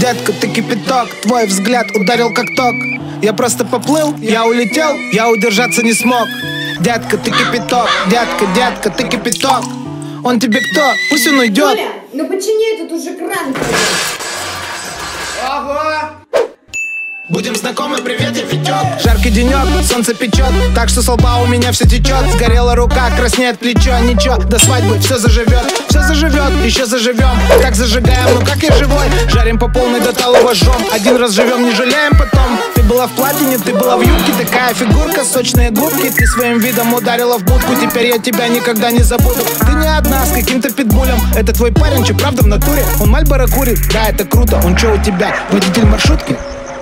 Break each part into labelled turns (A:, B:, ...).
A: Детка, ты кипяток, твой взгляд ударил как ток. Я просто поплыл, я улетел, я удержаться не смог. Детка, ты кипяток, детка, детка, ты кипяток. Он тебе кто? Пусть он уйдет.
B: Коля, ну почини этот уже кран.
A: Ага. Будем знакомы, привет, я Витек. Жаркий денек, солнце печет, так что с лба у меня все течет. Сгорела рука, краснеет плечо, ничего, до свадьбы все заживет, еще заживем. Так зажигаем, ну как я живой. Жарим по полной, до талого жжем. Один раз живем, не жалеем потом. Ты была в платине, ты была в юбке. Такая фигурка, сочные губки. Ты своим видом ударила в будку. Теперь я тебя никогда не забуду. Ты не одна с каким-то питбулем. Это твой парень, че правда в натуре? Он Мальборо курит, да, это круто. Он че у тебя, водитель маршрутки?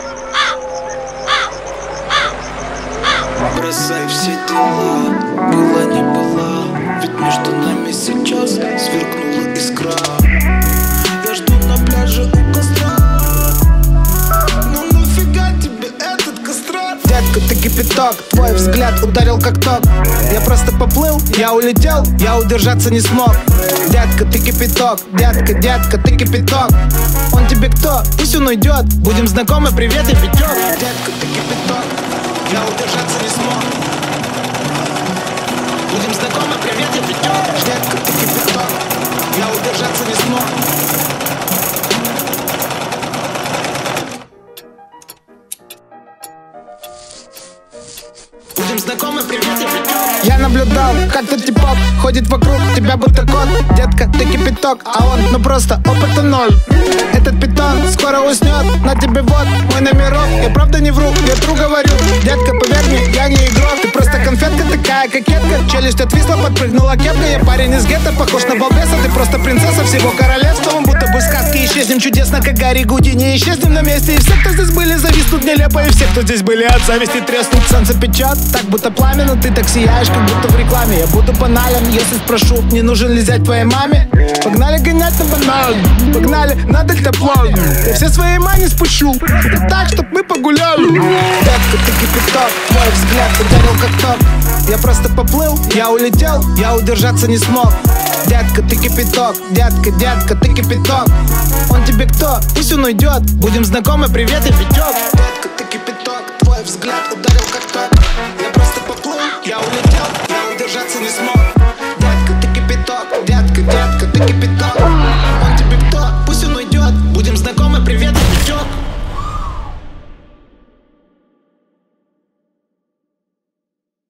C: Бросай все дела, была не была. Ведь между нами сейчас сверкнула искра. Я жду на пляже у костра. Ну нафига тебе этот кострат?
A: Детка, ты кипяток, твой взгляд ударил как ток. Я просто поплыл, я улетел, я удержаться не смог. Детка, ты кипяток, детка, детка, ты кипяток. Он тебе кто? Пусть он уйдет. Будем знакомы, привет, я Витек. Детка, ты кипяток, я удержаться не смог. Будем знакомы, привет, я Витек. Детка, ты кипяток, я удержаться не смог. Будем знакомы, привет, я Витек. Я наблюдал, как тот типок ходит вокруг тебя будто кот. Детка, ты кипяток, а он, ну просто опыта ноль. Этот питон скоро уснет, на тебе вот мой номерок. Я правда не вру, я тру говорю. Детка, поверь мне, я не игрок. Ты просто конфетка такая, кокетка. Челюсть отвисла, подпрыгнула кепка. Я парень из гетто, похож на балбеса. Ты просто принцесса всего королевства. Мы будто бы сказки, исчезнем чудесно, как Гарри Гудини. Исчезнем на месте, и все, кто здесь были, зависнут нелепо. И все, кто здесь были, от зависти треснут. Солнце печет, так будто пламя, но ты так сияешь, как будто в рекламе. Я буду банален, если спрошу, не нужен ли зять твоей маме. Погнали гонять на банан, погнали, надо к топлону. Я все свои мани спущу, это так, чтоб мы погуляли. Детка, ты кипяток, твой взгляд ударил как ток. Я просто поплыл, я улетел, я удержаться не смог. Детка, ты кипяток, детка, детка, ты кипяток. Он тебе кто? Пусть он уйдет. Будем знакомы, привет, я Витек.